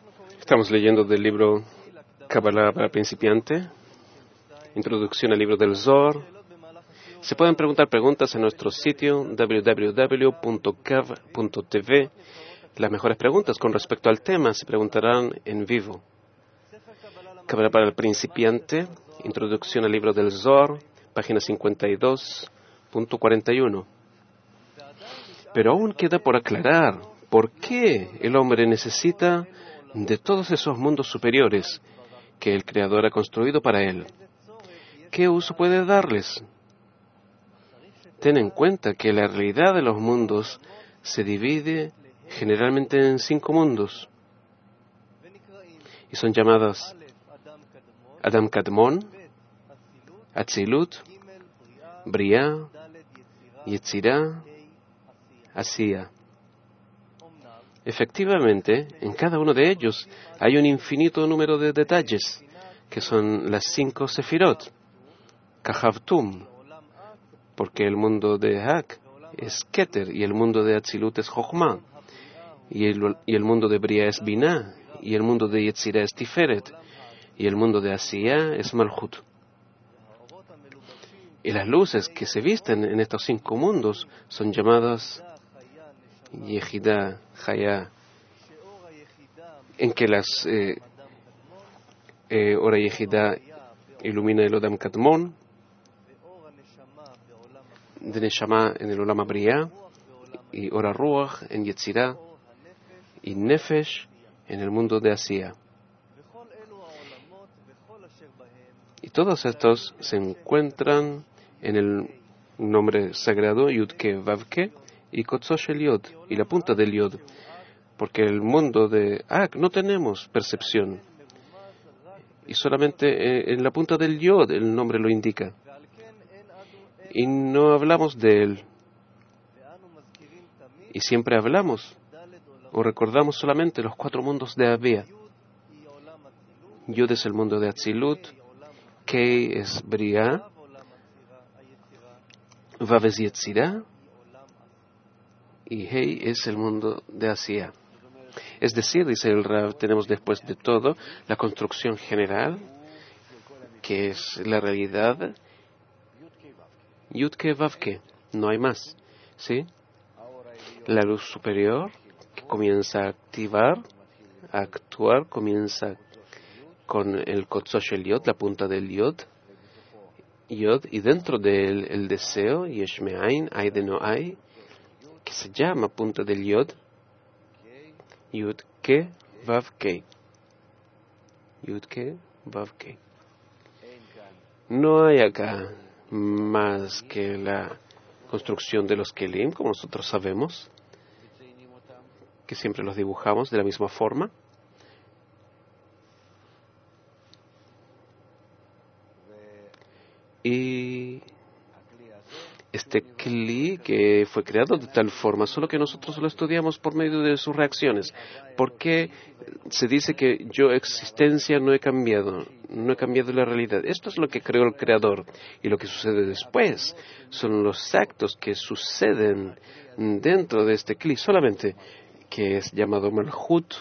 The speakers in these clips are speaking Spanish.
Estamos leyendo del libro Kabbalah para principiante, introducción al libro del Zohar. Se pueden preguntar preguntas en nuestro sitio www.kav.tv. Las mejores preguntas con respecto al tema se preguntarán en vivo. Kabbalah para el principiante, introducción al libro del Zohar, página 52.41. Pero aún queda por aclarar por qué el hombre necesita de todos esos mundos superiores que el Creador ha construido para él. ¿Qué uso puede darles? Ten en cuenta que la realidad de los mundos se divide generalmente en 5 mundos y son llamadas Adam Kadmon, Atzilut, Briah, Yetzirah, Asiya. Efectivamente, en cada uno de ellos hay un infinito número de detalles, que son las 5 Sefirot, Kahavtum, porque el mundo de Hak es Keter, y el mundo de Atzilut es Jochma, y el mundo de Briah es Binah, y el mundo de Yetzirah es Tiferet, y el mundo de Asiya es Malchut. Y las luces que se visten en estos 5 mundos son llamadas Yehidah, Hayah, en que las Ora Yehidah ilumina el Odam Kadmon, de Neshama en el Olam Briah, y Ora Ruach en Yetzirah, y Nefesh en el mundo de Asiya. Y todos estos se encuentran en el nombre sagrado Yud-Ke Vav-Ke y Kotzosh el Yod, y la punta del Yod, porque el mundo de Ak no tenemos percepción, y solamente en la punta del Yod el nombre lo indica, y no hablamos de él, y siempre hablamos o recordamos solamente los 4 mundos de Abia. Yod es el mundo de Atzilut, Kei es Briah, Vav es Yetzirah, y Hei es el mundo de Asiya. Es decir, dice el Rav, tenemos después de todo la construcción general, que es la realidad, Yud-Ke Vav-Ke, no hay más, ¿sí? La luz superior que comienza a activar, a actuar, comienza con el Kotzosh el Yod, la punta del Yod, y dentro de él el deseo, Yesh Me'ain, hay de no hay, que se llama punta del Yod, Yud-Ke Vav-Ke. Yud-Ke Vav-Ke. No hay acá más que la construcción de los Kelim, como nosotros sabemos, que siempre los dibujamos de la misma forma. Y este Kli que fue creado de tal forma, solo que nosotros lo estudiamos por medio de sus reacciones. ¿Por qué se dice que yo existencia no he cambiado la realidad? Esto es lo que creó el Creador. Y lo que sucede después son los actos que suceden dentro de este Kli solamente, que es llamado Malchut.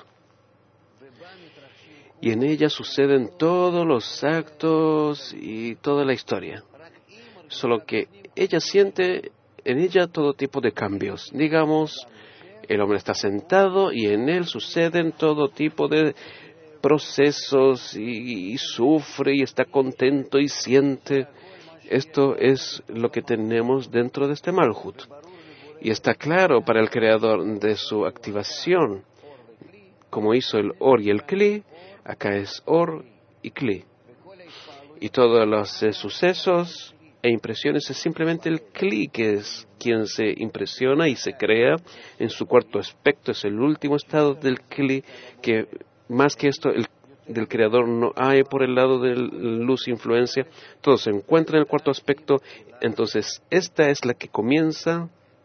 Y en ella suceden todos los actos y toda la historia. Solo que ella siente en ella todo tipo de cambios. Digamos, el hombre está sentado y en él suceden todo tipo de procesos y sufre y está contento y siente. Esto es lo que tenemos dentro de este Malchut. Y está claro para el Creador de su activación, como hizo el Or y el Kli, acá es Or y Kli. Y todos los sucesos e impresiones es simplemente el Kli, que es quien se impresiona y se crea en su cuarto aspecto. Es el último estado del Kli, que más que esto del Creador no hay por el lado de luz e influencia. Todo se encuentra en el cuarto aspecto. Entonces esta es la que comienza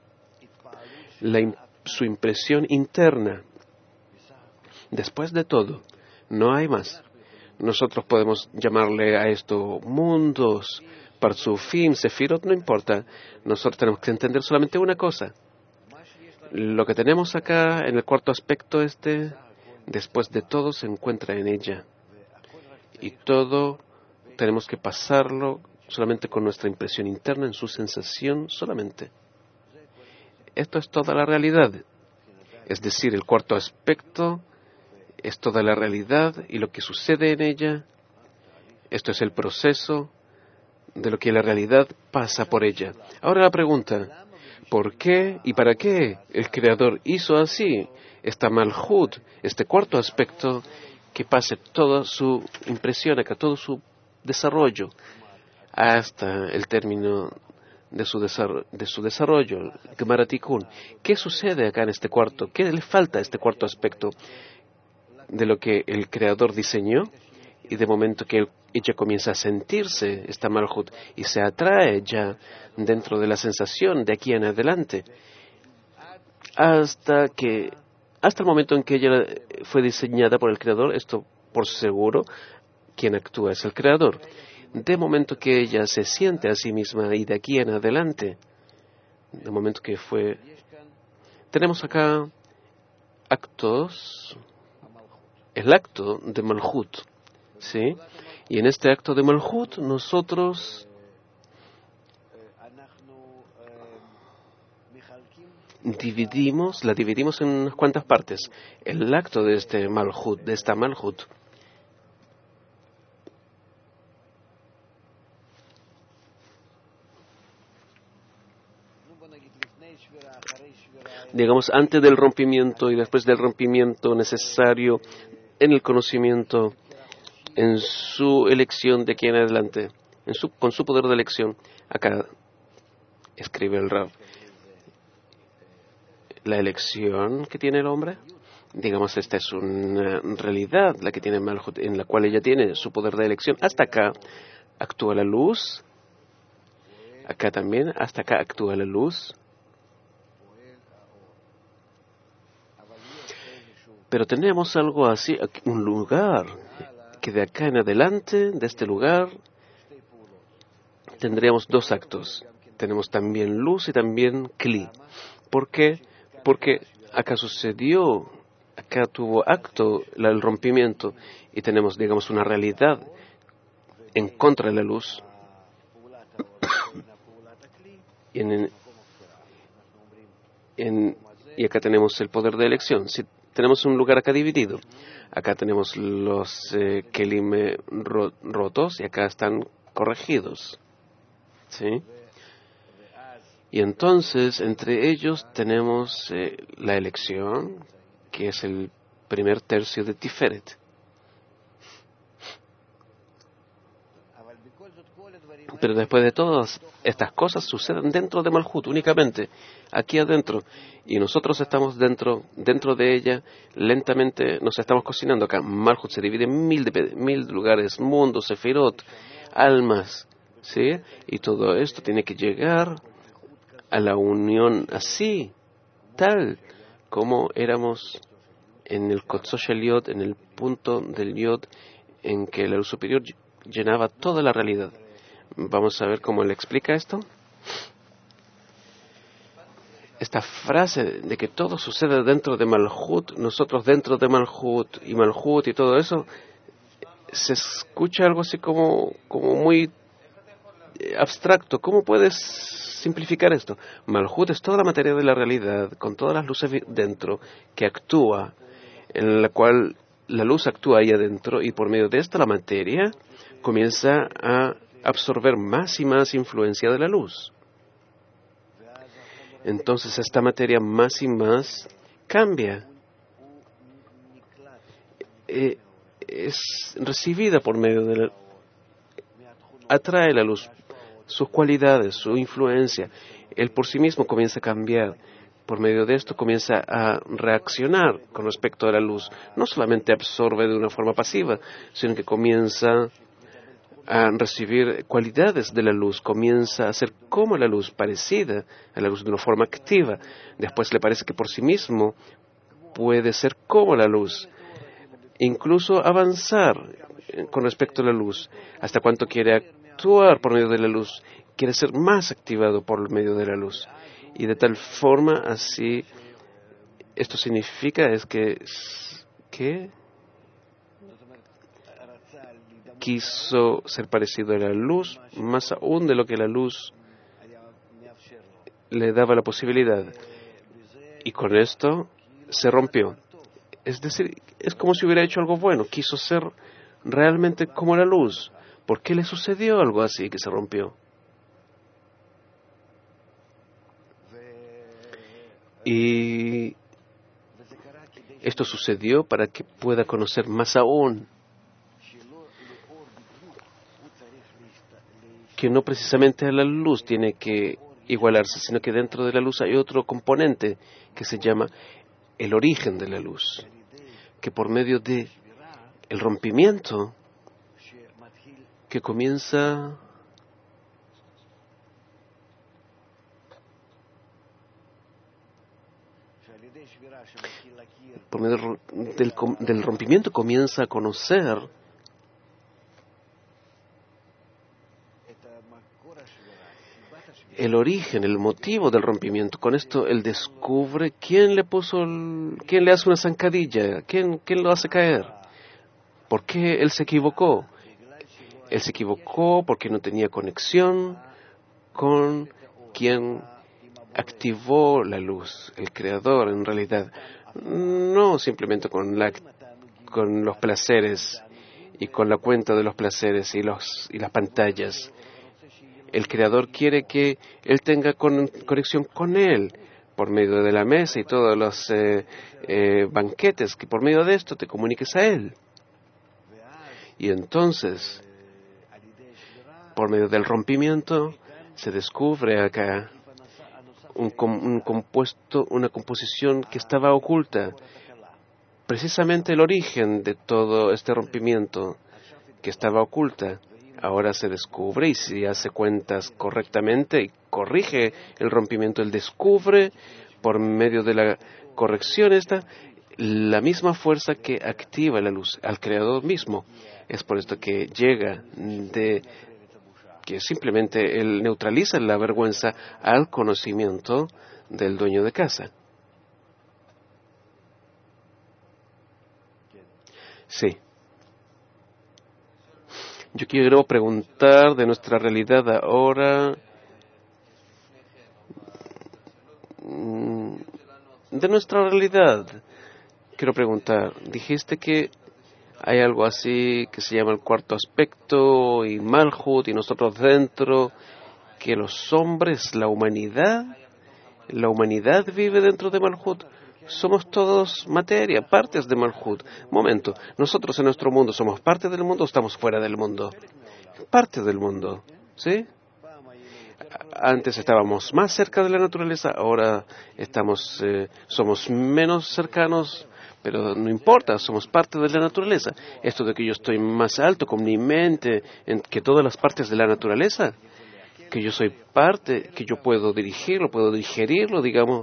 su impresión interna. Después de todo, no hay más. Nosotros podemos llamarle a esto mundos, Parzufim, Sefirot, no importa. Nosotros tenemos que entender solamente una cosa. Lo que tenemos acá en el cuarto aspecto Después de todo se encuentra en ella. Y todo tenemos que pasarlo solamente con nuestra impresión interna, en su sensación solamente. Esto es toda la realidad. Es decir, el cuarto aspecto es toda la realidad y lo que sucede en ella. Esto es el proceso de lo que la realidad pasa por ella. Ahora la pregunta, ¿por qué y para qué el Creador hizo así esta Malhut, este cuarto aspecto, que pase toda su impresión acá, todo su desarrollo, hasta el término de su desarrollo, Gemara Tikkun? ¿Qué sucede acá en este cuarto? ¿Qué le falta a este cuarto aspecto de lo que el Creador diseñó? Y de momento que ella comienza a sentirse esta Malhut y se atrae ya dentro de la sensación de aquí en adelante, hasta el momento en que ella fue diseñada por el Creador. Esto por seguro, quien actúa es el Creador. De momento que ella se siente a sí misma y de aquí en adelante, de momento que fue, tenemos acá actos, el acto de Malhut, ¿sí? Y en este acto de Malhut nosotros la dividimos en unas cuantas partes. El acto de este Malhut, de esta Malhut, digamos, antes del rompimiento y después del rompimiento necesario en el conocimiento, en su elección de aquí en adelante, con su poder de elección. Acá escribe el Rav, la elección que tiene el hombre, digamos, esta es una realidad, la que tiene Malhut, en la cual ella tiene su poder de elección. Hasta acá actúa la luz, acá también, hasta acá actúa la luz. Pero tenemos algo así, un lugar, que de acá en adelante, de este lugar, tendríamos dos actos. Tenemos también luz y también Kli. ¿Por qué? Porque acá sucedió, acá tuvo acto el rompimiento y tenemos, digamos, una realidad en contra de la luz. Y acá tenemos el poder de elección. Si tenemos un lugar acá dividido, acá tenemos los kelim rotos y acá están corregidos, ¿sí? Y entonces entre ellos tenemos la elección, que es el primer tercio de Tiferet. Pero después de todas estas cosas suceden dentro de Malhut únicamente, aquí adentro, y nosotros estamos dentro de ella, lentamente nos estamos cocinando acá. Malhut se divide en mil lugares, mundos, sefirot, almas, ¿sí? Y todo esto tiene que llegar a la unión así, tal como éramos en el Kotzosh el Yod, en el punto del Yod, en que la luz superior llenaba toda la realidad. Vamos a ver cómo le explica esto. Esta frase de que todo sucede dentro de Malhut, nosotros dentro de Malhut y todo eso, se escucha algo así como muy abstracto. ¿Cómo puedes simplificar esto? Malhut es toda la materia de la realidad, con todas las luces dentro, que actúa, en la cual la luz actúa ahí adentro, y por medio de esta la materia comienza a absorber más y más influencia de la luz. Entonces esta materia más y más cambia. Es recibida por medio de la... atrae la luz, sus cualidades, su influencia. Él por sí mismo comienza a cambiar. Por medio de esto comienza a reaccionar con respecto a la luz. No solamente absorbe de una forma pasiva, sino que comienza a recibir cualidades de la luz, comienza a ser como la luz, parecida a la luz de una forma activa. Después le parece que por sí mismo puede ser como la luz, incluso avanzar con respecto a la luz, hasta cuanto quiere actuar por medio de la luz, quiere ser más activado por medio de la luz. Y de tal forma, así, esto significa es que que quiso ser parecido a la luz, más aún de lo que la luz le daba la posibilidad. Y con esto se rompió. Es decir, es como si hubiera hecho algo bueno. Quiso ser realmente como la luz. ¿Por qué le sucedió algo así que se rompió? Y esto sucedió para que pueda conocer más aún que no precisamente a la luz tiene que igualarse, sino que dentro de la luz hay otro componente que se llama el origen de la luz, que por medio de el rompimiento que comienza por medio del rompimiento comienza a conocer el origen, el motivo del rompimiento. Con esto él descubre quién le hace una zancadilla, quién lo hace caer, por qué él se equivocó. Él se equivocó porque no tenía conexión con quien activó la luz, el creador en realidad, no simplemente con los placeres y con la cuenta de los placeres y las pantallas. El creador quiere que él tenga conexión con él por medio de la mesa y todos los banquetes, que por medio de esto te comuniques a él. Y entonces, por medio del rompimiento, se descubre acá una composición que estaba oculta. Precisamente el origen de todo este rompimiento que estaba oculta, ahora se descubre, y si hace cuentas correctamente y corrige el rompimiento, él descubre por medio de la corrección la misma fuerza que activa la luz al creador mismo. Es por esto que llega que simplemente él neutraliza la vergüenza al conocimiento del dueño de casa. Sí. Yo quiero preguntar de nuestra realidad ahora, de nuestra realidad. Quiero preguntar, dijiste que hay algo así que se llama el cuarto aspecto y Malhut y nosotros dentro, que los hombres, la humanidad vive dentro de Malhut. Somos todos materia, partes de Malhut. Momento, nosotros en nuestro mundo somos parte del mundo o estamos fuera del mundo. Parte del mundo, ¿sí? Antes estábamos más cerca de la naturaleza, ahora somos menos cercanos. Pero no importa, somos parte de la naturaleza. Esto de que yo estoy más alto con mi mente que todas las partes de la naturaleza, que yo soy parte, que yo puedo dirigirlo, puedo digerirlo,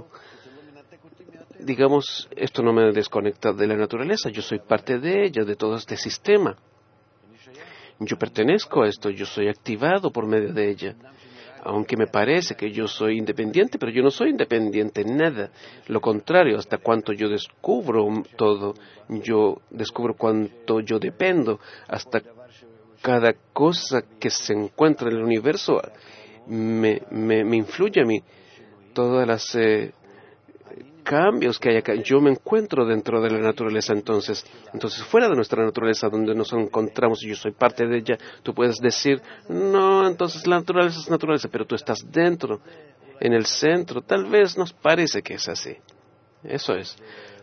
digamos, esto no me desconecta de la naturaleza, yo soy parte de ella, de todo este sistema. Yo pertenezco a esto, yo soy activado por medio de ella. Aunque me parece que yo soy independiente, pero yo no soy independiente en nada. Lo contrario, hasta cuanto yo descubro todo, yo descubro cuánto yo dependo, hasta cada cosa que se encuentra en el universo me influye a mí. Todas las cambios que hay acá, yo me encuentro dentro de la naturaleza. Entonces fuera de nuestra naturaleza donde nos encontramos y yo soy parte de ella, tú puedes decir, no, entonces la naturaleza es naturaleza, pero tú estás dentro, en el centro. Tal vez nos parece que es así. Eso es.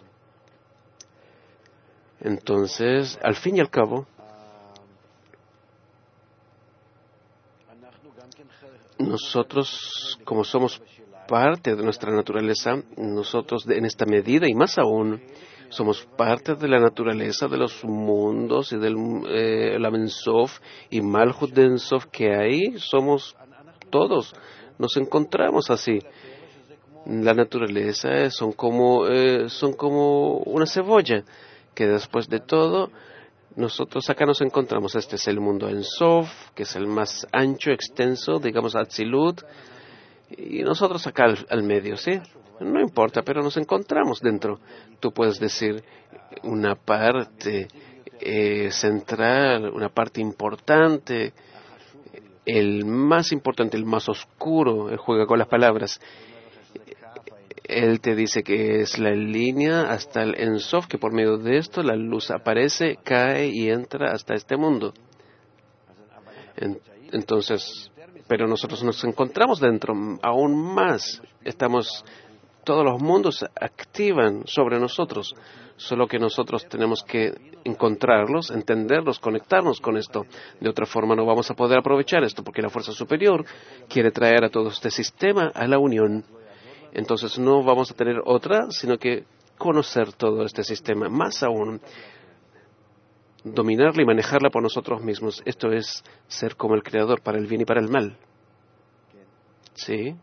Entonces, al fin y al cabo, nosotros, como somos parte de nuestra naturaleza, nosotros en esta medida y más aún, somos parte de la naturaleza de los mundos y del Olam En Sof y Malhut de En Sof que hay, somos todos, nos encontramos así. La naturaleza son como una cebolla, que después de todo, nosotros acá nos encontramos. Este es el mundo En Sof, que es el más ancho, extenso, digamos Atzilut, y nosotros acá al medio, ¿sí? No importa, pero nos encontramos dentro. Tú puedes decir una parte central, una parte importante, el más importante, el más oscuro. Él juega con las palabras. Él te dice que es la línea hasta el Ein Sof, que por medio de esto la luz aparece, cae y entra hasta este mundo. Entonces, pero nosotros nos encontramos dentro, aún más. Todos los mundos activan sobre nosotros, solo que nosotros tenemos que encontrarlos, entenderlos, conectarnos con esto. De otra forma no vamos a poder aprovechar esto, porque la fuerza superior quiere traer a todo este sistema a la unión. Entonces no vamos a tener otra, sino que conocer todo este sistema, más aún dominarla y manejarla por nosotros mismos. Esto es ser como el Creador, para el bien y para el mal. ¿Sí?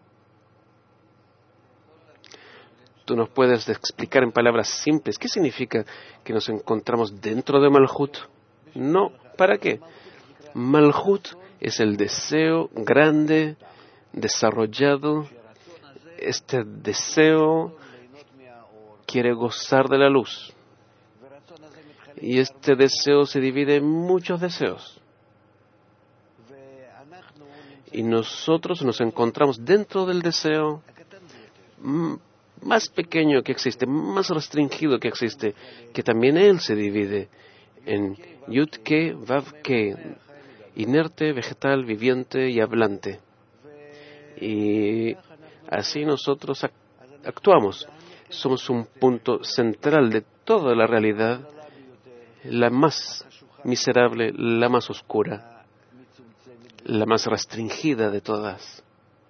Tú nos puedes explicar en palabras simples qué significa que nos encontramos dentro de Malhut. No, ¿para qué? Malhut es el deseo grande, desarrollado. Este deseo quiere gozar de la luz. Y este deseo se divide en muchos deseos. Y nosotros nos encontramos dentro del deseo más pequeño que existe, más restringido que existe, que también él se divide en Yud-Ke, Vav-Ke, inerte, vegetal, viviente y hablante. Y así nosotros actuamos. Somos un punto central de toda la realidad, la más miserable, la más oscura, la más restringida de todas.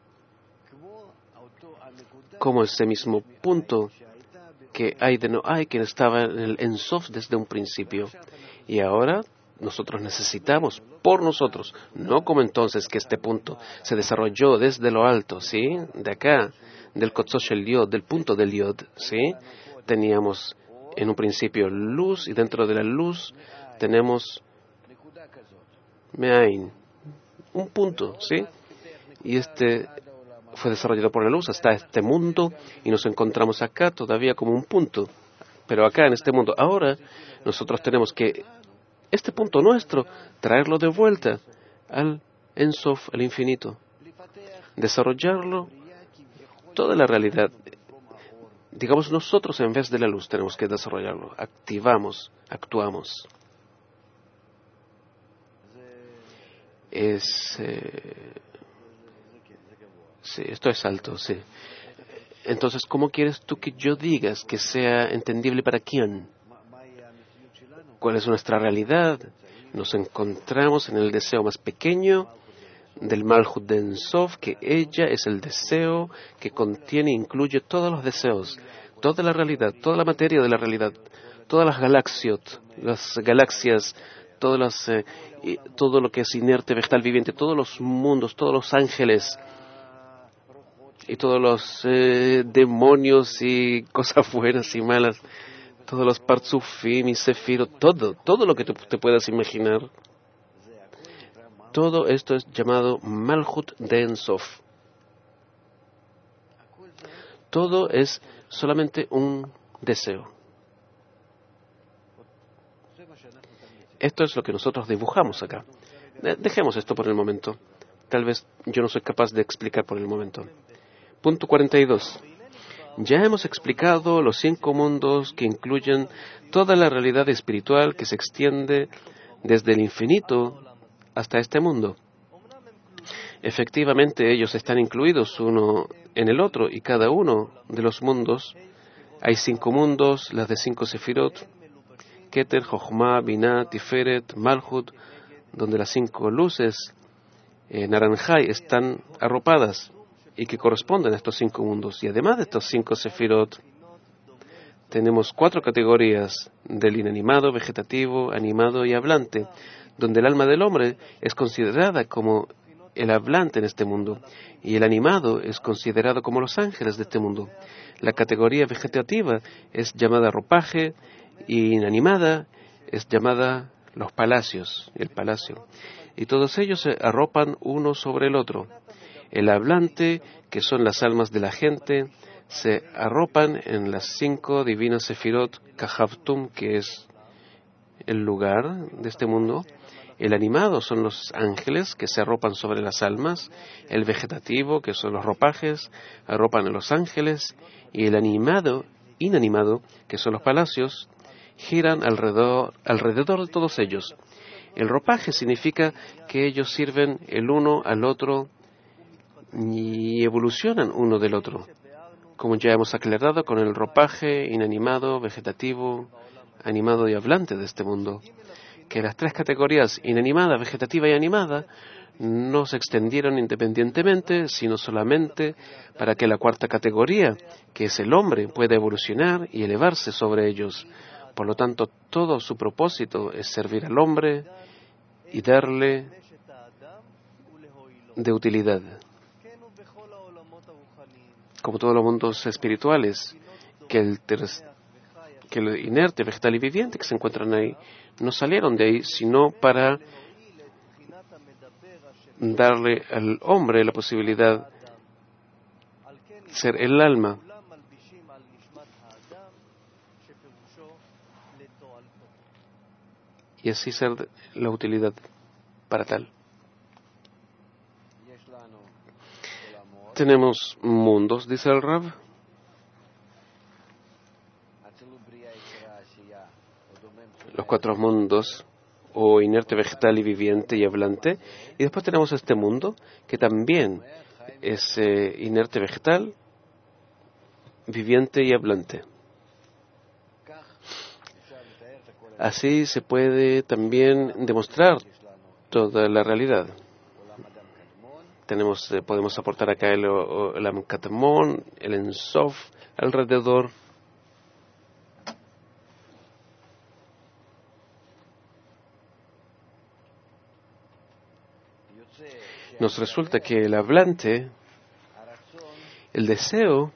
Como ese mismo punto que hay de no hay, que estaba en el Ein Sof desde un principio. Y ahora nosotros necesitamos, por nosotros, no como entonces que este punto se desarrolló desde lo alto, ¿sí? De acá, del Kotzosh el Yod, del punto del Yod, ¿sí? Teníamos en un principio luz y dentro de la luz tenemos Me'ain, un punto, ¿sí? Y este fue desarrollado por la luz hasta este mundo y nos encontramos acá todavía como un punto. Pero acá en este mundo, ahora nosotros tenemos que este punto nuestro traerlo de vuelta al Ein Sof, al infinito. Desarrollarlo, toda la realidad. Digamos, nosotros en vez de la luz tenemos que desarrollarlo. Activamos, actuamos. Sí, esto es alto, sí. Entonces, ¿cómo quieres tú que yo digas que sea entendible para quién? ¿Cuál es nuestra realidad? Nos encontramos en el deseo más pequeño del Malhut de Ein Sof, que ella es el deseo que contiene e incluye todos los deseos, toda la realidad, toda la materia de la realidad, todas las galaxias, todo lo que es inerte, vegetal, viviente, todos los mundos, todos los ángeles, y todos los demonios y cosas buenas y malas, todos los Partzufim y Sefirot, todo lo que te puedas imaginar. Todo esto es llamado Malhut de Ein Sof. Todo es solamente un deseo. Esto es lo que nosotros dibujamos acá. Dejemos esto por el momento. Tal vez yo no soy capaz de explicar por el momento. Punto 42. Ya hemos explicado los 5 mundos que incluyen toda la realidad espiritual que se extiende desde el infinito hasta este mundo. Efectivamente, ellos están incluidos uno en el otro y cada uno de los mundos. Hay 5 mundos, las de 5 Sefirot, Keter, Jochma, Binah, Tiferet, Malhut, donde las 5 luces naranjai están arropadas y que corresponden a estos 5 mundos. Y además de estos 5 Sefirot, tenemos 4 categorías del inanimado, vegetativo, animado y hablante, donde el alma del hombre es considerada como el hablante en este mundo y el animado es considerado como los ángeles de este mundo. La categoría vegetativa es llamada ropaje y inanimada es llamada los palacios, el palacio. Y todos ellos se arropan uno sobre el otro. El hablante, que son las almas de la gente, se arropan en las 5 divinas Sefirot Kahavtum, que es el lugar de este mundo. El animado son los ángeles que se arropan sobre las almas. El vegetativo, que son los ropajes, arropan a los ángeles. Y el inanimado, que son los palacios, giran alrededor de todos ellos. El ropaje significa que ellos sirven el uno al otro y evolucionan uno del otro. Como ya hemos aclarado con el ropaje inanimado, vegetativo, animado y hablante de este mundo, que las 3 categorías, inanimada, vegetativa y animada, no se extendieron independientemente, sino solamente para que la 4ª categoría, que es el hombre, pueda evolucionar y elevarse sobre ellos. Por lo tanto, todo su propósito es servir al hombre y darle de utilidad. Como todos los mundos espirituales, que el inerte, vegetal y viviente que se encuentran ahí, no salieron de ahí, sino para darle al hombre la posibilidad de ser el alma. Y así ser la utilidad para tal. Tenemos mundos, dice el Rab. Los 4 mundos, o inerte, vegetal y viviente y hablante. Y después tenemos este mundo, que también es inerte, vegetal, viviente y hablante. Así se puede también demostrar toda la realidad. Podemos aportar acá el Amkatamón, el Ensof alrededor. Nos resulta que el hablante, el deseo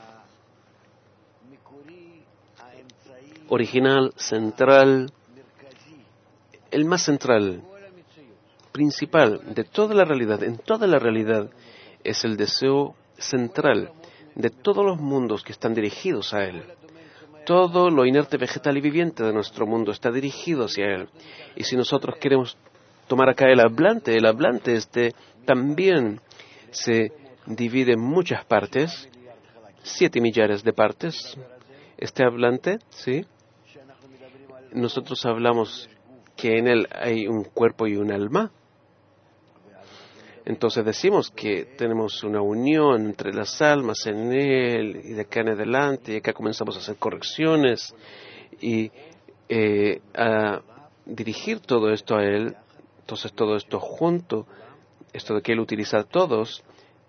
original, central, el más central, principal de toda la realidad, en toda la realidad, es el deseo central de todos los mundos que están dirigidos a él. Todo lo inerte, vegetal y viviente de nuestro mundo está dirigido hacia él. Y si nosotros queremos tomar acá el hablante también se divide en muchas partes, 7 millares de partes. Este hablante, ¿sí? Nosotros hablamos que en él hay un cuerpo y un alma. Entonces decimos que tenemos una unión entre las almas en él, y de acá en adelante, y acá comenzamos a hacer correcciones y a dirigir todo esto a él. Entonces todo esto junto, esto de que él utiliza a todos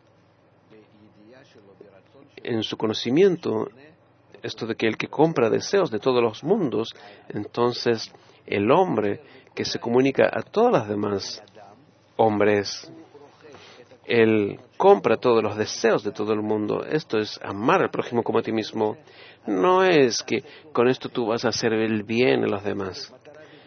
en su conocimiento, esto de que el que compra deseos de todos los mundos, entonces el hombre que se comunica a todas las demás hombres, él compra todos los deseos de todo el mundo. Esto es amar al prójimo como a ti mismo. No es que con esto tú vas a hacer el bien a los demás.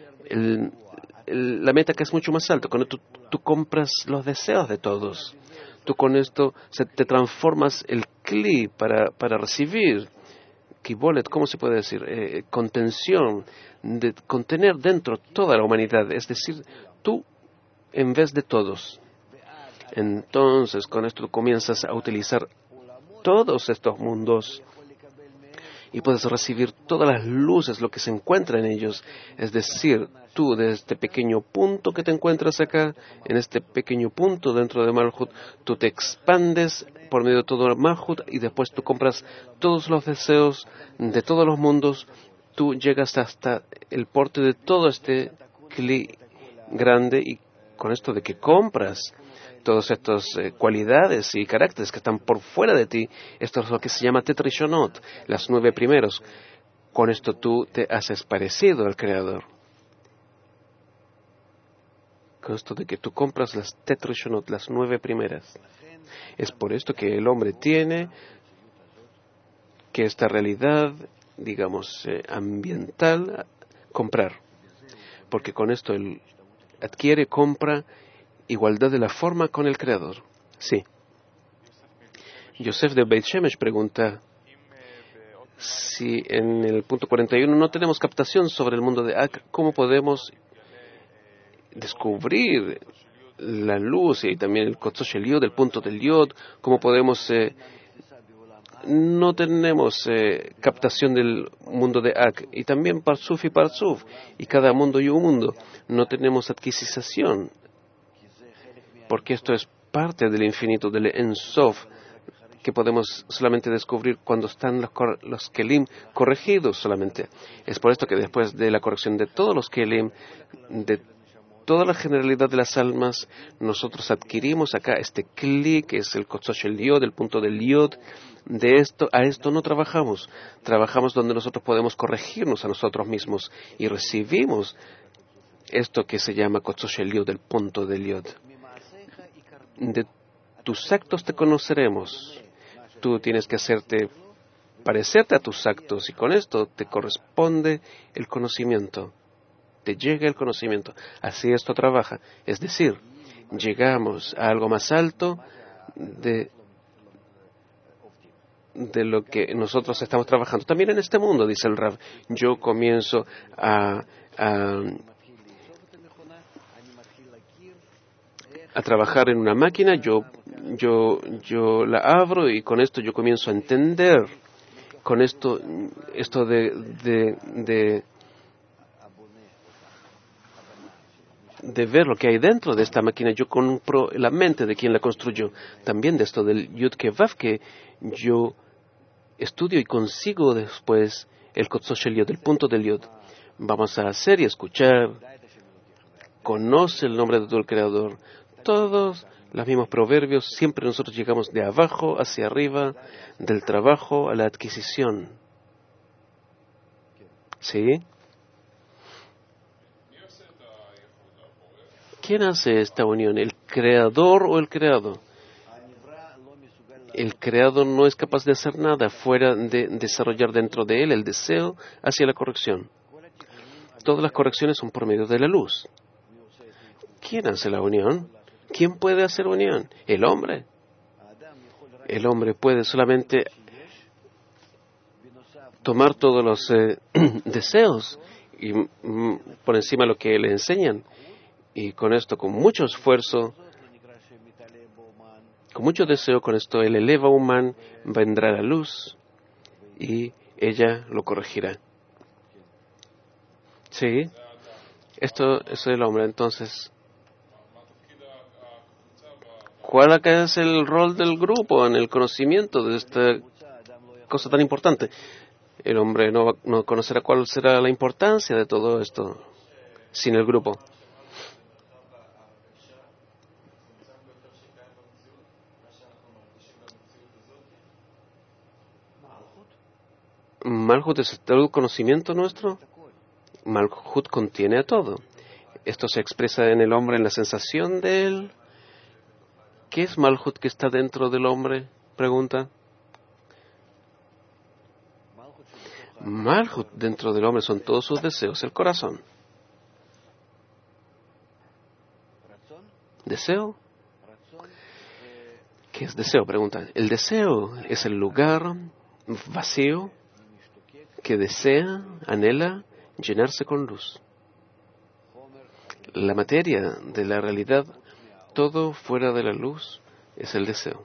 La meta que es mucho más alta. Con esto tú compras los deseos de todos. Tú con esto te transformas el kli para recibir. Kibolet, ¿cómo se puede decir? Contención, de contener dentro toda la humanidad. Es decir, tú en vez de todos. Entonces, con esto tú comienzas a utilizar todos estos mundos y puedes recibir todas las luces, lo que se encuentra en ellos. Es decir, tú de este pequeño punto que te encuentras acá, en este pequeño punto dentro de Malhut, tú te expandes por medio de todo el Malhut y después tú compras todos los deseos de todos los mundos. Tú llegas hasta el porte de todo este Kli grande, y con esto de que compras todas estas cualidades y caracteres que están por fuera de ti, esto es lo que se llama Tetrishonot, las 9 primeros. Con esto tú te haces parecido al Creador. Con esto de que tú compras las Tetrishonot, las 9 primeras. Es por esto que el hombre tiene que esta realidad, digamos, ambiental, comprar. Porque con esto él compra igualdad de la forma con el Creador. Sí. Yosef de Beit Shemesh pregunta si en el punto 41 no tenemos captación sobre el mundo de Ak, ¿cómo podemos descubrir la luz y también el Kotzosh el Yod, el punto del Yod? ¿Cómo podemos no tenemos captación del mundo de Ak, y también Parsuf y Parsuf, y cada mundo y un mundo? No tenemos adquisición, porque esto es parte del infinito, del En Sof, que podemos solamente descubrir cuando están los Kelim corregidos solamente. Es por esto que después de la corrección de todos los Kelim, de toda la generalidad de las almas, nosotros adquirimos acá este Kli, que es el Kotzosh el Yod, el punto del Yod. A esto no trabajamos. Trabajamos donde nosotros podemos corregirnos a nosotros mismos y recibimos esto que se llama Kotzosh el Yod, el punto del Yod. De tus actos te conoceremos. Tú tienes que parecerte a tus actos, y con esto te corresponde el conocimiento. Te llega el conocimiento. Así esto trabaja. Es decir, llegamos a algo más alto de lo que nosotros estamos trabajando. También en este mundo, dice el Rav, yo comienzo a trabajar en una máquina, yo la abro, y con esto yo comienzo a entender, con esto de ver lo que hay dentro de esta máquina. Yo compro la mente de quien la construyó. También de esto del Yud Ke Vav, que yo estudio y consigo después el Kotzosh el Yod, el punto del Yod. Vamos a hacer y escuchar. Conoce el nombre de tu Creador. Todos los mismos proverbios, siempre nosotros llegamos de abajo hacia arriba, del trabajo a la adquisición. ¿Sí? ¿Quién hace esta unión? ¿El creador o el creado? El creado no es capaz de hacer nada fuera de desarrollar dentro de él el deseo hacia la corrección. Todas las correcciones son por medio de la luz. ¿Quién hace la unión? ¿Quién puede hacer unión? El hombre. El hombre puede solamente tomar todos los deseos y por encima de lo que le enseñan. Y con esto, con mucho esfuerzo, con mucho deseo, con esto él eleva un man, vendrá la luz y ella lo corregirá. Sí, esto es el hombre. Entonces, ¿cuál acá es el rol del grupo en el conocimiento de esta cosa tan importante? El hombre no conocerá cuál será la importancia de todo esto sin el grupo. Malhut es todo el conocimiento nuestro. Malhut contiene a todo. Esto se expresa en el hombre, en la sensación de él. ¿Qué es Malhut que está dentro del hombre? Pregunta. Malhut dentro del hombre son todos sus deseos, el corazón. ¿Deseo? ¿Qué es deseo? Pregunta. El deseo es el lugar vacío que desea, anhela llenarse con luz. La materia de la realidad, todo fuera de la luz, es el deseo.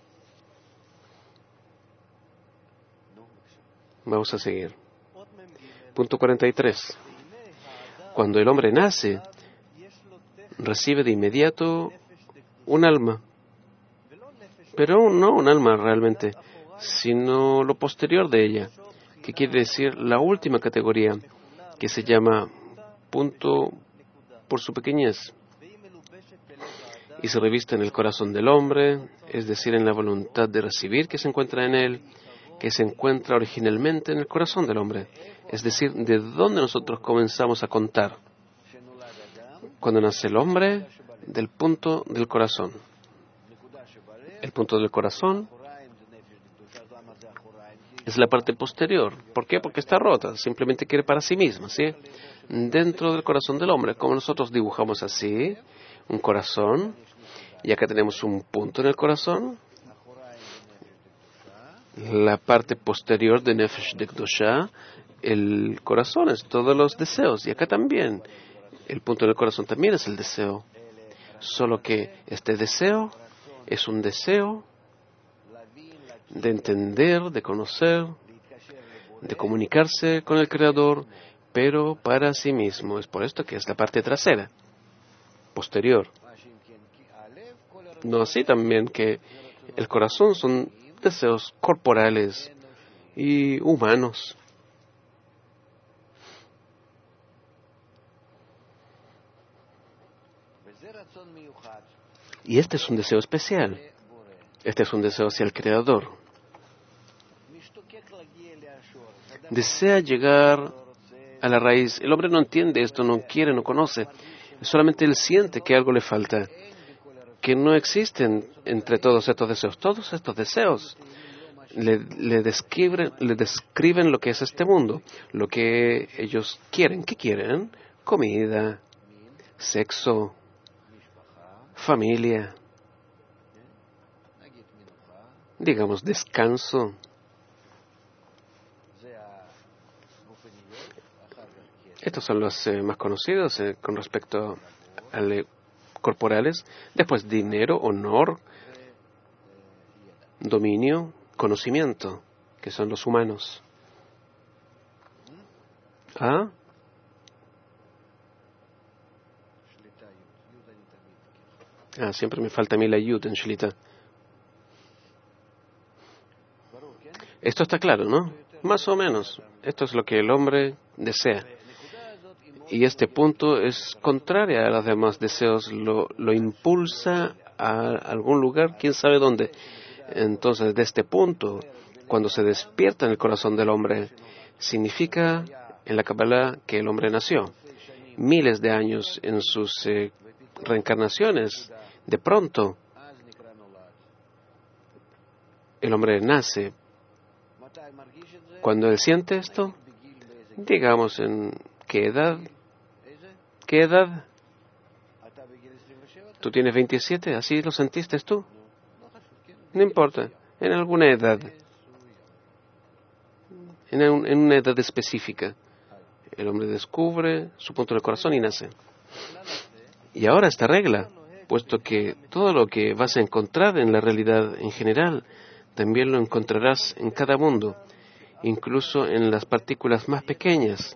Vamos a seguir. Punto 43. Cuando el hombre nace, recibe de inmediato un alma, pero no un alma realmente, sino lo posterior de ella, que quiere decir la última categoría, que se llama punto por su pequeñez, y se reviste en el corazón del hombre, es decir, en la voluntad de recibir que se encuentra en él, que se encuentra originalmente en el corazón del hombre, es decir, de dónde nosotros comenzamos a contar. Cuando nace el hombre, del punto del corazón. El punto del corazón es la parte posterior. ¿Por qué? Porque está rota, simplemente quiere para sí misma, ¿sí? Dentro del corazón del hombre, como nosotros dibujamos así, un corazón, y acá tenemos un punto en el corazón, La parte posterior de Nefesh de Kedoshá, el corazón es todos los deseos. Y acá también, el punto del corazón también es el deseo. Solo que este deseo es un deseo de entender, de conocer, de comunicarse con el Creador, pero para sí mismo. Es por esto que es la parte trasera, posterior. No así también que el corazón son deseos corporales y humanos. Y este es un deseo especial. Este es un deseo hacia el Creador. Desea llegar a la raíz. El hombre no entiende esto, no quiere, no conoce. Solamente él siente que algo le falta, que no existen entre todos estos deseos. Todos estos deseos le describen lo que es este mundo, lo que ellos quieren. ¿Qué quieren? Comida, sexo, familia, digamos, descanso. Estos son los más conocidos con respecto a corporales. Después, dinero, honor, dominio, conocimiento, que son los humanos. ¿Ah? Siempre me falta a mí la yud en Shlita. Esto está claro, ¿no? Más o menos. Esto es lo que el hombre desea. Y este punto es contrario a los demás deseos. Lo impulsa a algún lugar, quién sabe dónde. Entonces, de este punto, cuando se despierta en el corazón del hombre, significa en la Kabbalah que el hombre nació. Miles de años en sus reencarnaciones, de pronto, el hombre nace. Cuando él siente esto, digamos, ¿en qué edad? ¿Qué edad? ¿Tú tienes 27? ¿Así lo sentiste tú? No importa, en alguna edad, en una edad específica, el hombre descubre su punto del corazón y nace. Y ahora esta regla, puesto que todo lo que vas a encontrar en la realidad en general, también lo encontrarás en cada mundo, incluso en las partículas más pequeñas.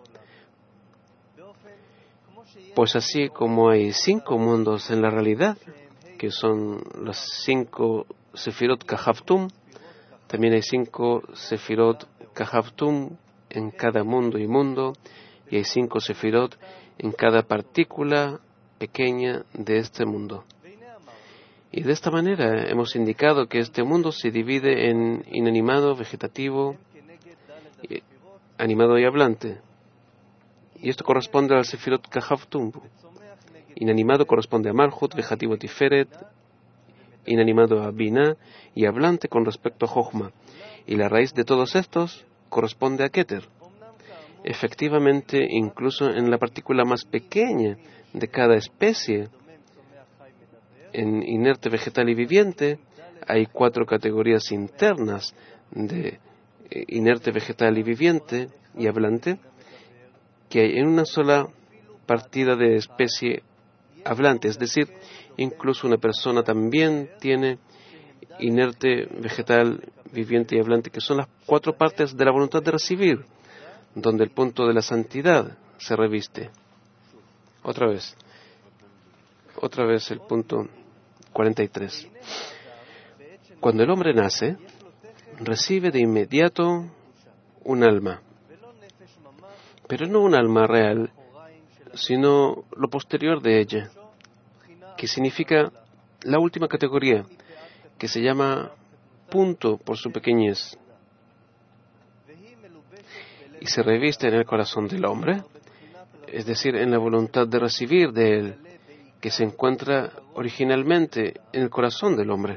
Pues así como hay 5 mundos en la realidad, que son los 5 Sefirot Kahaftum, también hay 5 Sefirot Kahaftum en cada mundo y mundo, y hay 5 Sefirot en cada partícula pequeña de este mundo. Y de esta manera hemos indicado que este mundo se divide en inanimado, vegetativo, animado y hablante. Y esto corresponde al Sefirot Kahaftum. Inanimado corresponde a Malchut, vegetativo Tiferet, inanimado a Binah y hablante con respecto a Jochma. Y la raíz de todos estos corresponde a Keter. Efectivamente, incluso en la partícula más pequeña de cada especie, en inerte, vegetal y viviente, hay 4 categorías internas de inerte, vegetal y viviente y hablante, que hay en una sola partida de especie hablante, es decir, incluso una persona también tiene inerte, vegetal, viviente y hablante, que son las 4 partes de la voluntad de recibir, donde el punto de la santidad se reviste. Otra vez el punto 43. Cuando el hombre nace, recibe de inmediato un alma, pero no un alma real, sino lo posterior de ella, que significa la última categoría, que se llama punto por su pequeñez, y se reviste en el corazón del hombre, es decir, en la voluntad de recibir de él, que se encuentra originalmente en el corazón del hombre.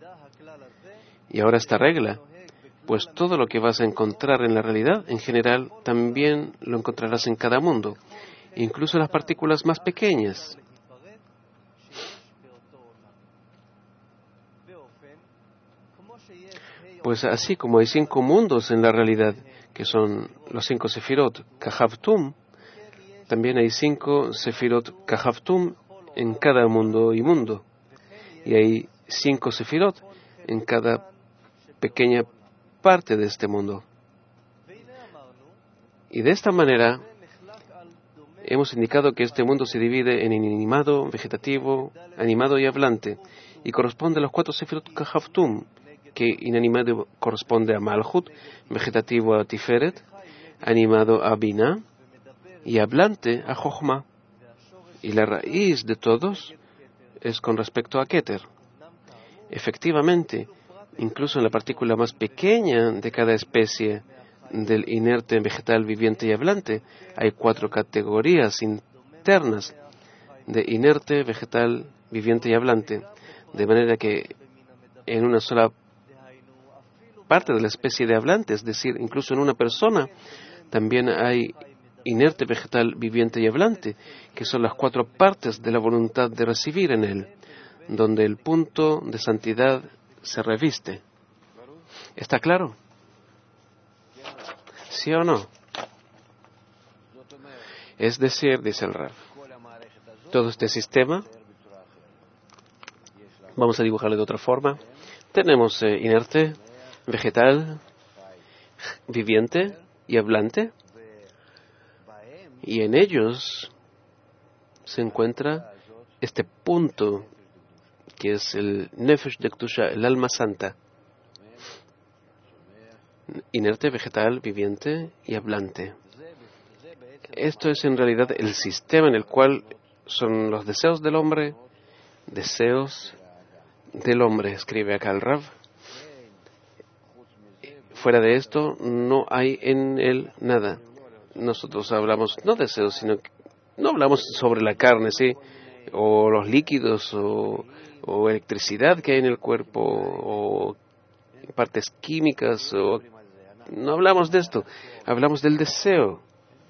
Y ahora esta regla, pues todo lo que vas a encontrar en la realidad, en general, también lo encontrarás en cada mundo, incluso las partículas más pequeñas. Pues así como hay 5 mundos en la realidad, que son los 5 Sefirot Kahavtum, también hay 5 Sefirot Kahavtum en cada mundo y mundo. Y hay 5 Sefirot en cada pequeña parte de este mundo. Y de esta manera hemos indicado que este mundo se divide en inanimado, vegetativo, animado y hablante, y corresponde a los 4 Sefirot Kahavtum, que inanimado corresponde a Malchut, vegetativo a Tiferet, animado a Binah y hablante a Jochma. Y la raíz de todos es con respecto a Keter. Efectivamente, incluso en la partícula más pequeña de cada especie del inerte, vegetal, viviente y hablante, hay 4 categorías internas de inerte, vegetal, viviente y hablante, de manera que en una sola parte de la especie de hablante, es decir, incluso en una persona, también hay inerte, vegetal, viviente y hablante, que son las 4 partes de la voluntad de recibir en él, donde el punto de santidad se reviste. ¿Está claro? ¿Sí o no? Es decir, dice el Rav, todo este sistema, vamos a dibujarlo de otra forma, tenemos inerte, vegetal, viviente y hablante, y en ellos se encuentra este punto que es el Nefesh de Kedusha, el alma santa, inerte, vegetal, viviente y hablante. Esto es en realidad el sistema en el cual son los deseos del hombre, escribe acá el Rav. Fuera de esto no hay en él nada. Nosotros hablamos no deseos, sino que no hablamos sobre la carne, ¿sí? O los líquidos o electricidad que hay en el cuerpo o partes químicas no hablamos de esto, hablamos del deseo.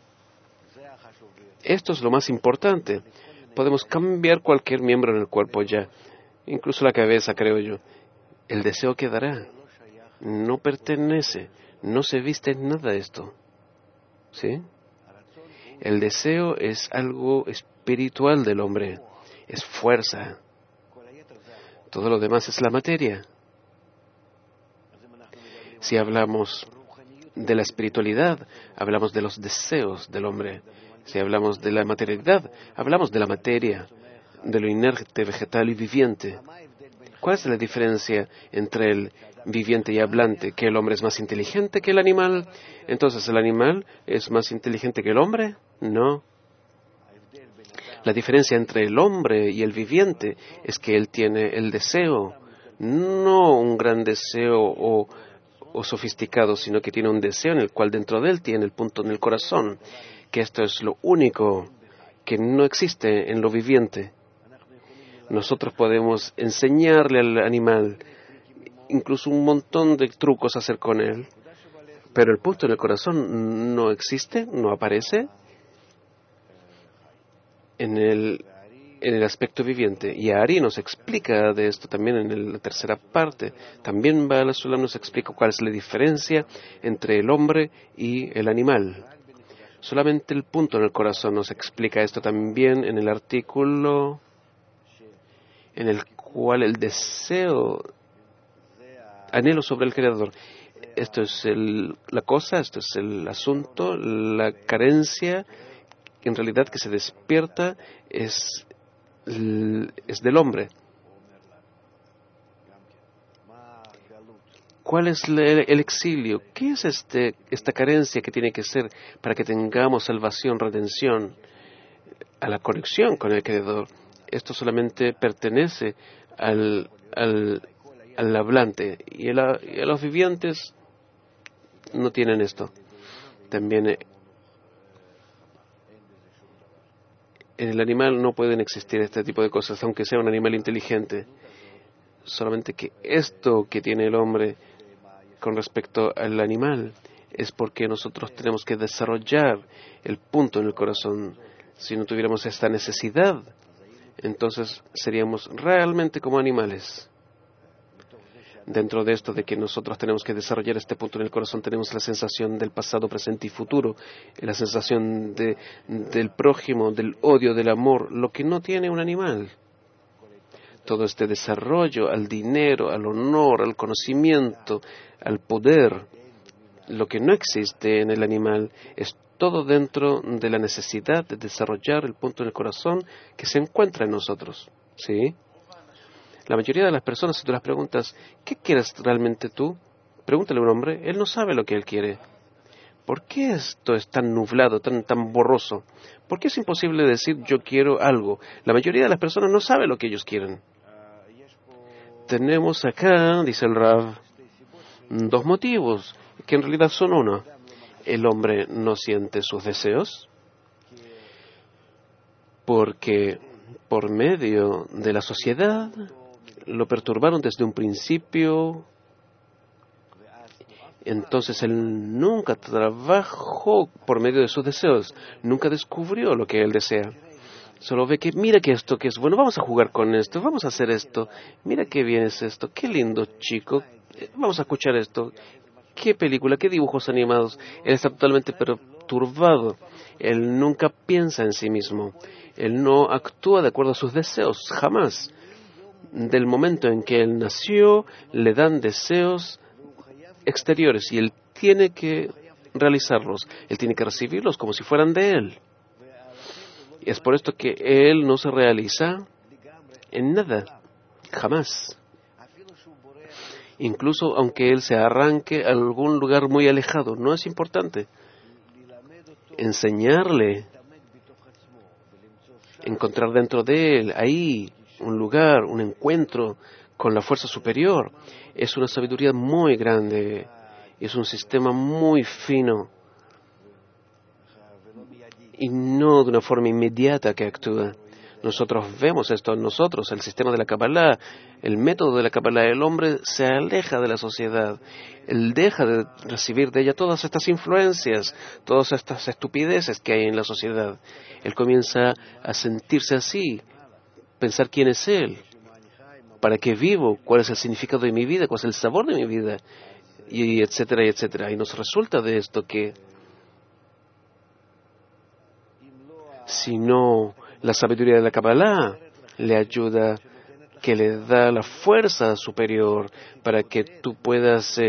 Esto es lo más importante. Podemos cambiar cualquier miembro en el cuerpo ya, incluso la cabeza, creo yo. El deseo quedará. No pertenece, no se viste en nada esto. ¿Sí? El deseo es algo espiritual del hombre, es fuerza. Todo lo demás es la materia. Si hablamos de la espiritualidad, hablamos de los deseos del hombre. Si hablamos de la materialidad, hablamos de la materia, de lo inerte, vegetal y viviente. ¿Cuál es la diferencia entre el viviente y hablante? ¿Que el hombre es más inteligente que el animal? Entonces, ¿el animal es más inteligente que el hombre? No. La diferencia entre el hombre y el viviente es que él tiene el deseo, no un gran deseo o sofisticado, sino que tiene un deseo en el cual dentro de él tiene el punto en el corazón, que esto es lo único que no existe en lo viviente. Nosotros podemos enseñarle al animal incluso un montón de trucos a hacer con él, pero el punto en el corazón no existe, no aparece en el aspecto viviente. Y Ari nos explica de esto también en la tercera parte. También Baal HaSulam nos explica cuál es la diferencia entre el hombre y el animal. Solamente el punto en el corazón nos explica esto también en el artículo en el cual el deseo, anhelo sobre el Creador. Esto es la cosa, esto es el asunto, la carencia, en realidad que se despierta es del hombre. ¿Cuál es el exilio? ¿Qué es esta carencia que tiene que ser para que tengamos salvación, redención, a la conexión con el Creador? Esto solamente pertenece al hablante y a los vivientes no tienen esto. También en el animal no pueden existir este tipo de cosas, aunque sea un animal inteligente. Solamente que esto que tiene el hombre con respecto al animal es porque nosotros tenemos que desarrollar el punto en el corazón. Si no tuviéramos esta necesidad, entonces seríamos realmente como animales. Dentro de esto de que nosotros tenemos que desarrollar este punto en el corazón, tenemos la sensación del pasado, presente y futuro, la sensación del prójimo, del odio, del amor, lo que no tiene un animal. Todo este desarrollo al dinero, al honor, al conocimiento, al poder, lo que no existe en el animal, es todo dentro de la necesidad de desarrollar el punto en el corazón que se encuentra en nosotros. ¿Sí? La mayoría de las personas, si tú las preguntas, ¿qué quieres realmente tú? Pregúntale a un hombre, él no sabe lo que él quiere. ¿Por qué esto es tan nublado, tan borroso? ¿Por qué es imposible decir yo quiero algo? La mayoría de las personas no sabe lo que ellos quieren. Tenemos acá, dice el Rav, dos motivos, que en realidad son uno. El hombre no siente sus deseos porque por medio de la sociedad lo perturbaron desde un principio. Entonces él nunca trabajó por medio de sus deseos, nunca descubrió lo que él desea. Solo ve que, mira que esto que es bueno, vamos a jugar con esto, vamos a hacer esto, mira qué bien es esto, qué lindo chico, vamos a escuchar esto, qué película, qué dibujos animados. Él está totalmente perturbado, él nunca piensa en sí mismo, él no actúa de acuerdo a sus deseos, jamás. Del momento en que él nació, le dan deseos exteriores y él tiene que realizarlos, él tiene que recibirlos como si fueran de él. Y es por esto que él no se realiza en nada, jamás. Incluso aunque él se arranque a algún lugar muy alejado, no es importante. Enseñarle, encontrar dentro de él, ahí, un lugar, un encuentro con la fuerza superior, es una sabiduría muy grande, es un sistema muy fino y no de una forma inmediata que actúa. Nosotros vemos esto en nosotros, el sistema de la Kabbalah, el método de la Kabbalah. El hombre se aleja de la sociedad, él deja de recibir de ella todas estas influencias, todas estas estupideces que hay en la sociedad. Él comienza a sentirse así, pensar quién es él, para qué vivo, cuál es el significado de mi vida, cuál es el sabor de mi vida, y etcétera, y etcétera. Y nos resulta de esto que si no la sabiduría de la Kabbalah le ayuda, que le da la fuerza superior para que tú puedas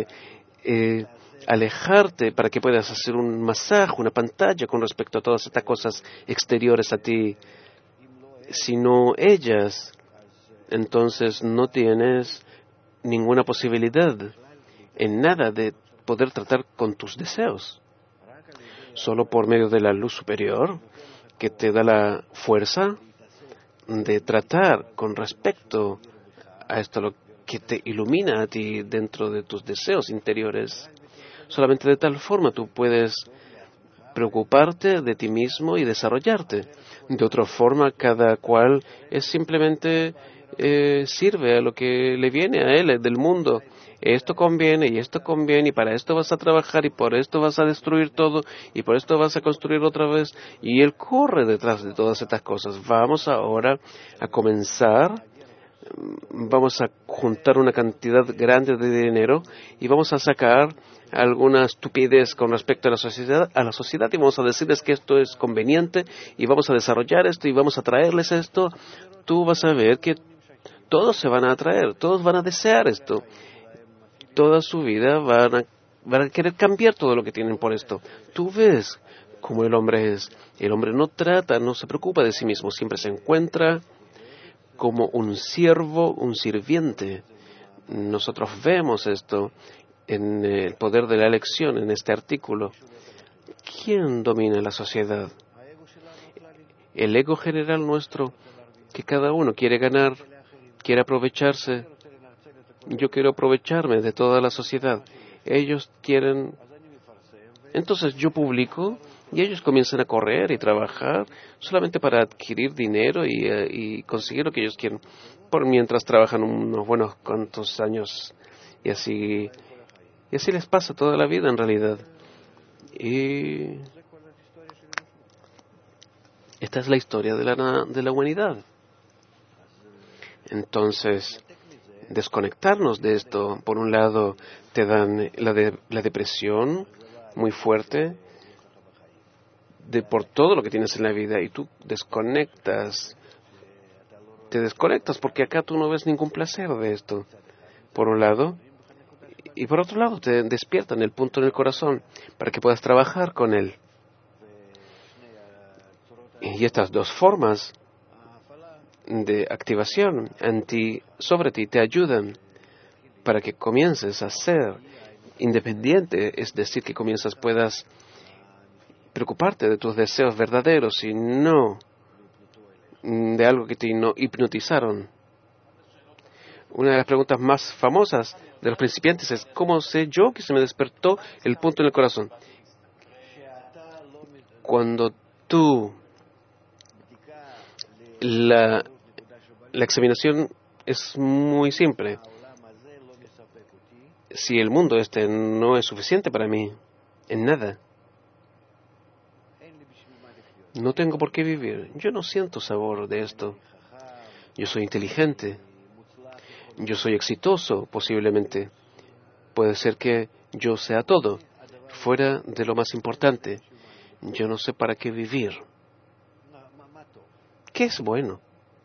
alejarte, para que puedas hacer un masaje, una pantalla con respecto a todas estas cosas exteriores a ti. Si no ellas, entonces no tienes ninguna posibilidad en nada de poder tratar con tus deseos. Solo por medio de la luz superior que te da la fuerza de tratar con respecto a esto, lo que te ilumina a ti dentro de tus deseos interiores. Solamente de tal forma tú puedes preocuparte de ti mismo y desarrollarte. De otra forma, cada cual es simplemente sirve a lo que le viene a él del mundo. Esto conviene y esto conviene y para esto vas a trabajar y por esto vas a destruir todo y por esto vas a construir otra vez. Y él corre detrás de todas estas cosas. Vamos ahora a comenzar. Vamos a juntar una cantidad grande de dinero y vamos a sacar alguna estupidez con respecto a la sociedad y vamos a decirles que esto es conveniente y vamos a desarrollar esto y vamos a traerles esto. Tú vas a ver que todos se van a atraer, todos van a desear esto. Toda su vida van a querer cambiar todo lo que tienen por esto. Tú ves cómo el hombre es. El hombre no trata, no se preocupa de sí mismo, siempre se encuentra como un siervo, un sirviente. Nosotros vemos esto en el poder de la elección, en este artículo. ¿Quién domina la sociedad? El ego general nuestro, que cada uno quiere ganar, quiere aprovecharse. Yo quiero aprovecharme de toda la sociedad. Ellos quieren. Entonces yo publico y ellos comienzan a correr y trabajar solamente para adquirir dinero y conseguir lo que ellos quieren. Por mientras trabajan unos buenos cuantos años y así les pasa toda la vida en realidad. Y esta es la historia de la humanidad. Entonces, desconectarnos de esto. Por un lado, te dan la depresión muy fuerte por todo lo que tienes en la vida y tú te desconectas porque acá tú no ves ningún placer de esto, por un lado. Y por otro lado, te despiertan el punto en el corazón para que puedas trabajar con él. Y estas dos formas de activación sobre ti te ayudan para que comiences a ser independiente, es decir, que puedas preocuparte de tus deseos verdaderos y no de algo que te hipnotizaron. Una de las preguntas más famosas de los principiantes es: ¿cómo sé yo que se me despertó el punto en el corazón? Cuando la examinación es muy simple. Si el mundo no es suficiente para mí, en nada, no tengo por qué vivir. Yo no siento sabor de esto. Yo soy inteligente. Yo soy exitoso, posiblemente. Puede ser que yo sea todo, fuera de lo más importante. Yo no sé para qué vivir. ¿Qué es bueno?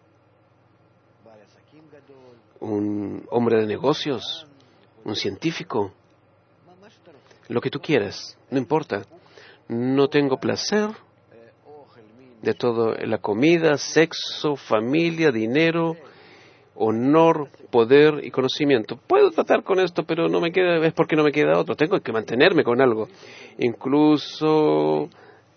¿Un hombre de negocios? ¿Un científico? Lo que tú quieras, no importa. No tengo placer de todo: la comida, sexo, familia, dinero, honor, poder y conocimiento. Puedo tratar con esto, pero es porque no me queda otro. Tengo que mantenerme con algo. Incluso,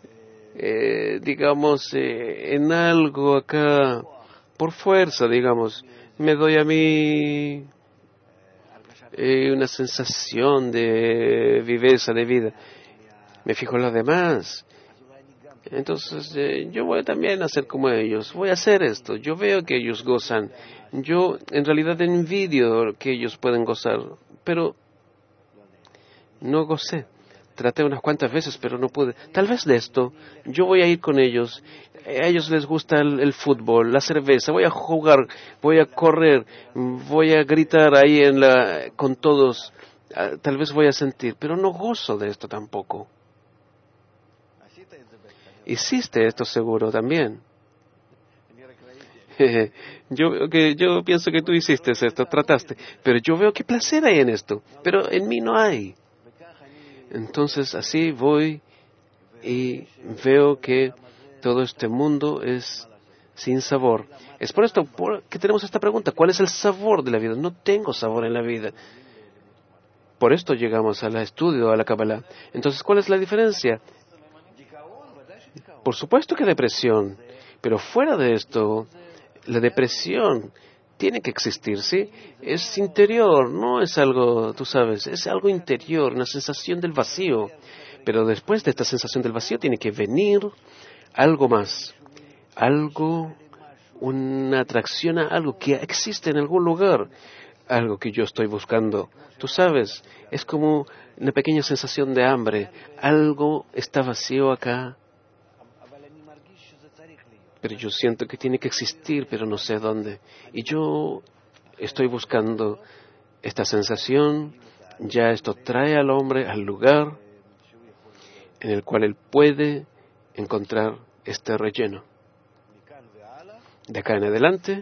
en algo acá, por fuerza, me doy a mí una sensación de viveza, de vida. Me fijo en los demás. Entonces, yo voy también a ser como ellos. Voy a hacer esto. Yo veo que ellos gozan. Yo, en realidad, envidio que ellos pueden gozar. Pero no gocé. Traté unas cuantas veces, pero no pude. Tal vez de esto, yo voy a ir con ellos. A ellos les gusta el fútbol, la cerveza. Voy a jugar, voy a correr, voy a gritar ahí con todos. Tal vez voy a sentir, pero no gozo de esto tampoco. Hiciste esto seguro también. Yo pienso que tú hiciste esto, trataste. Pero yo veo qué placer hay en esto. Pero en mí no hay. Entonces así voy y veo que todo este mundo es sin sabor. Es por esto que tenemos esta pregunta: ¿cuál es el sabor de la vida? No tengo sabor en la vida. Por esto llegamos al estudio, a la Kabbalah. Entonces, ¿cuál es la diferencia? Por supuesto que depresión, pero fuera de esto, la depresión tiene que existir, ¿sí? Es interior, no es algo, tú sabes, es algo interior, una sensación del vacío. Pero después de esta sensación del vacío tiene que venir algo más, una atracción a algo que existe en algún lugar, algo que yo estoy buscando. Tú sabes, es como una pequeña sensación de hambre, algo está vacío acá. Pero yo siento que tiene que existir, pero no sé dónde. Y yo estoy buscando esta sensación. Ya esto trae al hombre al lugar en el cual él puede encontrar este relleno. De acá en adelante,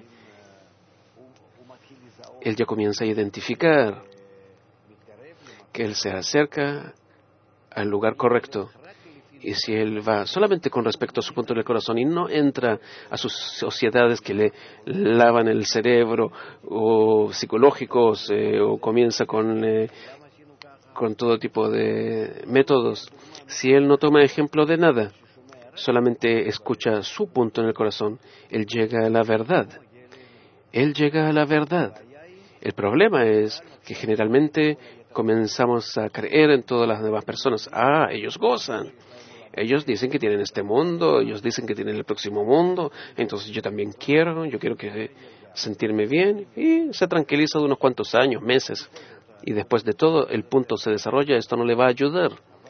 él ya comienza a identificar que él se acerca al lugar correcto. Y si él va solamente con respecto a su punto del corazón y no entra a sus sociedades que le lavan el cerebro o psicológicos, o comienza con todo tipo de métodos, si él no toma ejemplo de nada, solamente escucha su punto en el corazón, él llega a la verdad. Él llega a la verdad. El problema es que generalmente comenzamos a creer en todas las demás personas. Ellos gozan. Ellos dicen que tienen este mundo, ellos dicen que tienen el próximo mundo, entonces yo también yo quiero sentirme bien, y se tranquiliza de unos cuantos años, meses, y después de todo el punto se desarrolla, esto no le va a ayudar.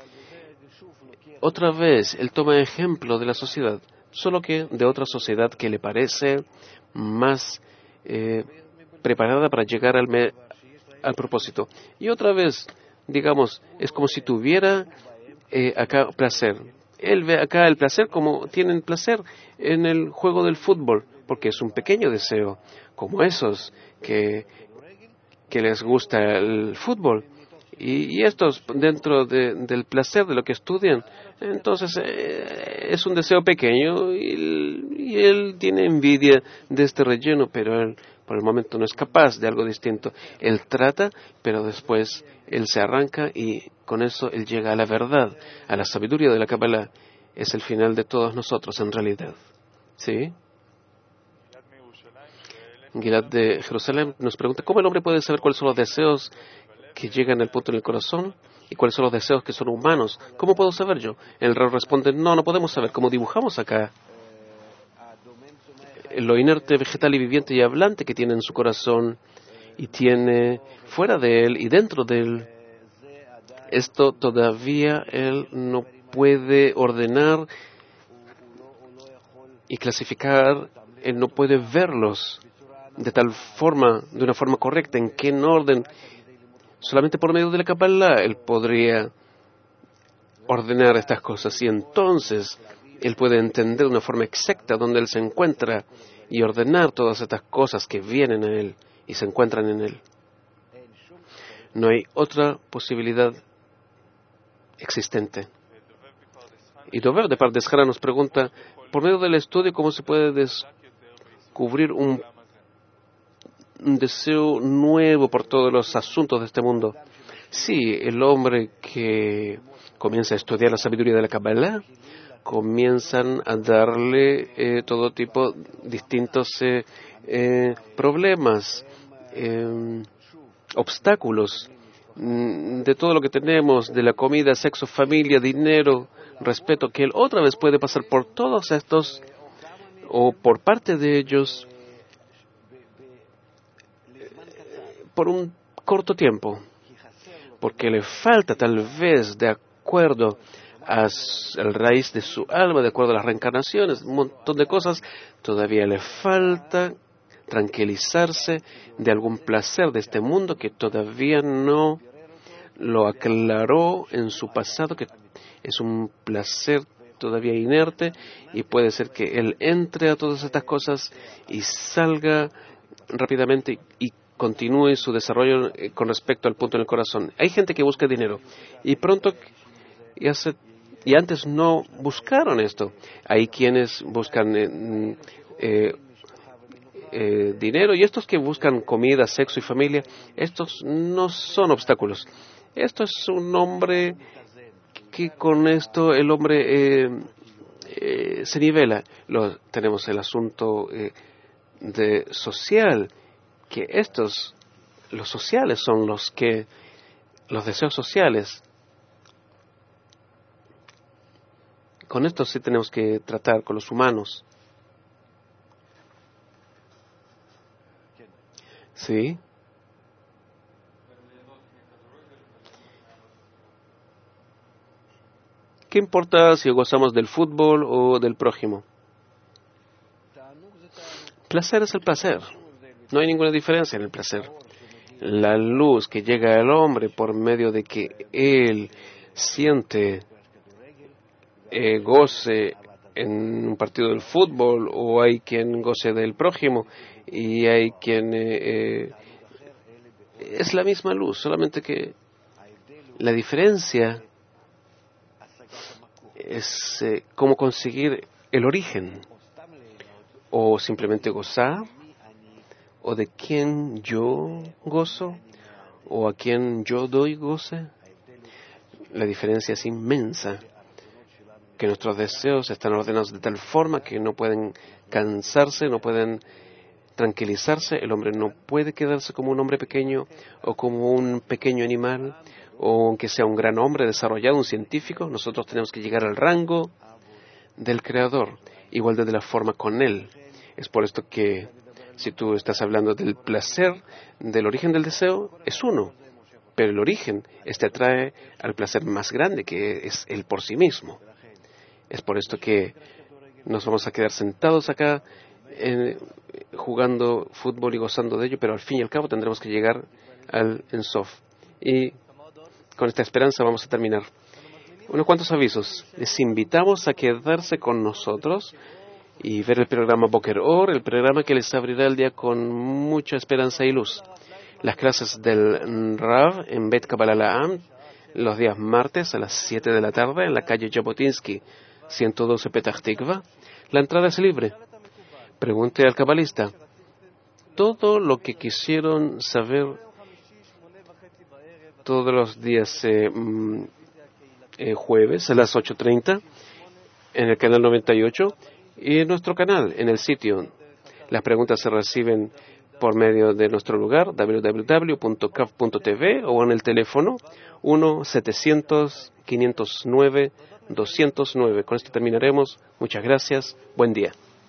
Otra vez, él toma ejemplo de la sociedad, solo que de otra sociedad que le parece más preparada para llegar al propósito. Y otra vez, digamos, es como si tuviera acá placer. Él ve acá el placer como tienen placer en el juego del fútbol, porque es un pequeño deseo, como esos que les gusta el fútbol. Y estos, dentro del placer de lo que estudian, entonces es un deseo pequeño y él tiene envidia de este relleno, pero él por el momento no es capaz de algo distinto. Él trata, pero después él se arranca y con eso él llega a la verdad, a la sabiduría de la Kabbalah. Es el final de todos nosotros en realidad. ¿Sí? Gilad de Jerusalén nos pregunta, ¿cómo el hombre puede saber cuáles son los deseos que llegan al punto en el corazón y cuáles son los deseos que son humanos? ¿Cómo puedo saber yo? El rey responde, no podemos saber. Como dibujamos acá, lo inerte, vegetal y viviente y hablante que tiene en su corazón y tiene fuera de él y dentro de él, esto todavía él no puede ordenar y clasificar, él no puede verlos de tal forma, de una forma correcta, en qué orden. Solamente por medio de la Kabbalah él podría ordenar estas cosas y entonces él puede entender de una forma exacta dónde él se encuentra y ordenar todas estas cosas que vienen a él y se encuentran en él. No hay otra posibilidad existente. Y Dover de Pardes Jara nos pregunta, por medio del estudio, ¿cómo se puede descubrir un deseo nuevo por todos los asuntos de este mundo? Sí, el hombre que comienza a estudiar la sabiduría de la Kabbalah, comienzan a darle todo tipo de distintos problemas, obstáculos de todo lo que tenemos, de la comida, sexo, familia, dinero, respeto, que él otra vez puede pasar por todos estos o por parte de ellos por un corto tiempo, porque le falta tal vez, de acuerdo a la raíz de su alma, de acuerdo a las reencarnaciones, un montón de cosas, todavía le falta tranquilizarse de algún placer de este mundo que todavía no lo aclaró en su pasado, que es un placer todavía inerte y puede ser que él entre a todas estas cosas y salga rápidamente y continúe su desarrollo con respecto al punto en el corazón. Hay gente que busca dinero y pronto y antes no buscaron esto. Hay quienes buscan dinero y estos que buscan comida, sexo y familia, estos no son obstáculos. Esto es un hombre que con esto el hombre se nivela. Tenemos el asunto de social, que los sociales son los deseos sociales. Con esto sí tenemos que tratar con los humanos. ¿Sí? ¿Qué importa si gozamos del fútbol o del prójimo? Placer es el placer. No hay ninguna diferencia en el placer. La luz que llega al hombre por medio de que él siente goce en un partido del fútbol, o hay quien goce del prójimo y hay quien es la misma luz, solamente que la diferencia es cómo conseguir el origen, o simplemente gozar, o de quién yo gozo, o a quién yo doy goce. La diferencia es inmensa, que nuestros deseos están ordenados de tal forma que no pueden cansarse, no pueden tranquilizarse. El hombre no puede quedarse como un hombre pequeño o como un pequeño animal, o aunque sea un gran hombre desarrollado, un científico. Nosotros tenemos que llegar al rango del Creador, igual de la forma con Él. Es por esto que si tú estás hablando del placer, del origen del deseo, es uno, pero el origen atrae al placer más grande, que es Él por sí mismo. Es por esto que nos vamos a quedar sentados acá jugando fútbol y gozando de ello, pero al fin y al cabo tendremos que llegar al Ensof. Y con esta esperanza vamos a terminar. Unos cuantos avisos. Les invitamos a quedarse con nosotros y ver el programa Boker Or, el programa que les abrirá el día con mucha esperanza y luz. Las clases del Rav en Bet Kabbalah La'am, los días martes a las 7 de la tarde en la calle Jabotinsky, 112 Petah Tikva. La entrada es libre. Pregunte al cabalista. Todo lo que quisieron saber todos los días jueves a las 8:30 en el canal 98 y en nuestro canal, en el sitio. Las preguntas se reciben por medio de nuestro lugar, www.caf.tv, o en el teléfono 1-700-509-209. Con esto terminaremos. Muchas gracias. Buen día.